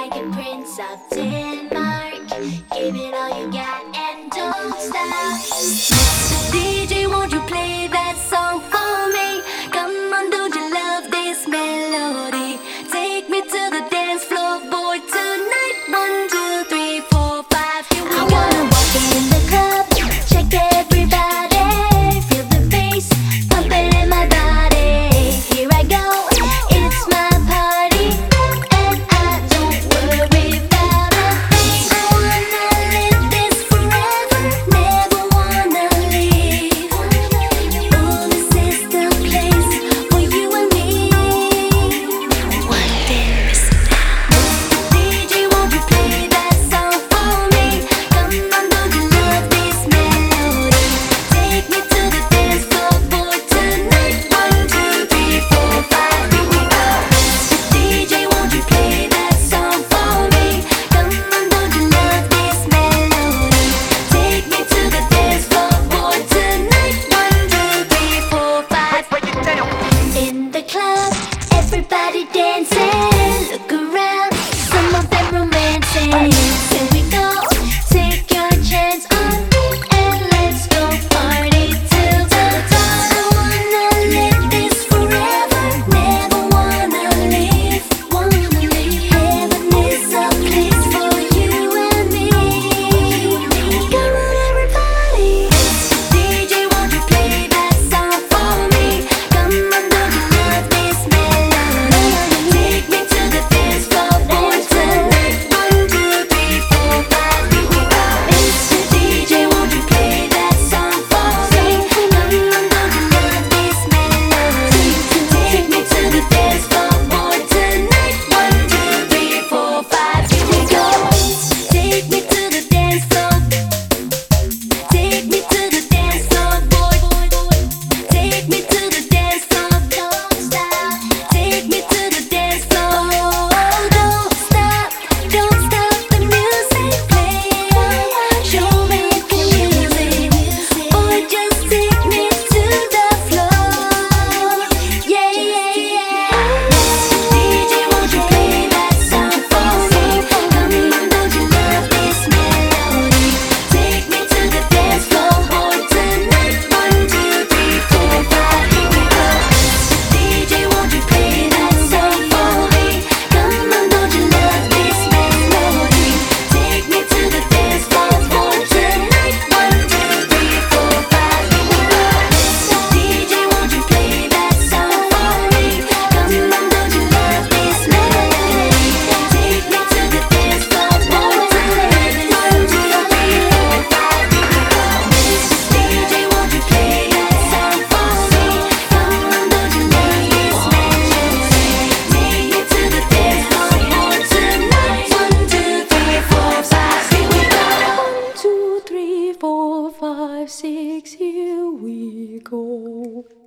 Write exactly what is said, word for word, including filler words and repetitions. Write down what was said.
like a prince of Denmark. Give it all you got and don't stop. Mister D J, won't you play that song for me? Come on, don't you love this melody? Take me to the dance floor, boy, tonight. One, two, three, four, five, here we go. I wanna walk in the club, check everybody, feel the bass pumping in my body. Here I go, it's my party, and I don't worry about a thing. I wanna live this forever, never wanna leave. Oh, this is the place for you and me. One day, listen now. Mister D J, won't you play that song for me? Come on, don't you love this melody? Take me to the dance floor, boy, tonight. One, two, three, four, five, here we go. Mister D J, won't you play that song for me? Come on, don't you love this melody? Take me to the dance floor, boy, tonight. One, two, three, four, five. In the club, everybody dancing. Look around, some of them romancing. Here we go, take your chance on me and let's go party till the dawn. I wanna live this forever, never wanna leave, wanna leave. Heaven is a place for you and me. Come on, everybody. Mister D J, won't you play that song for me? Come on, don't you love this melody? Take me to the dance floor, boy, tonight. One, two, three, four, five, here we go. Mister D J, won't you play that song for me? Come on, don't you love this melody? Take me to the dance floor, boy, tonight. One, two, three, four, five, here we go. Take me to the dance floor. Take me to the dance floor, boy. Take me to the dance floor, don't stop. Take me to the dance floor, don't stop, don't stop the music playing. Show me the music, boy, just take me to the floor. Yeah, yeah, yeah. Mister D J, won't you play that song for me? Come on, don't you love this melody? Take me to the dance floor, boy, tonight. One, two, three, four, five, here we go. Mister D J, won't you play that song for me? Come on, don't you love this melody? Take me to the dance floor, boy, tonight. One, two, three, four, five, here we go. Mister D J, won't you play that song for me? Come on, don't you love this melody? Take me to the dance floor, boy, tonight. One, two, three, four, five, here we go. Mister D J, won't you play that song for me? Come on, don't you love this melody? Take me to the dance floor, boy, tonight. One, two, three, four, five, here we go. One, two, three, four, five, six, here we go.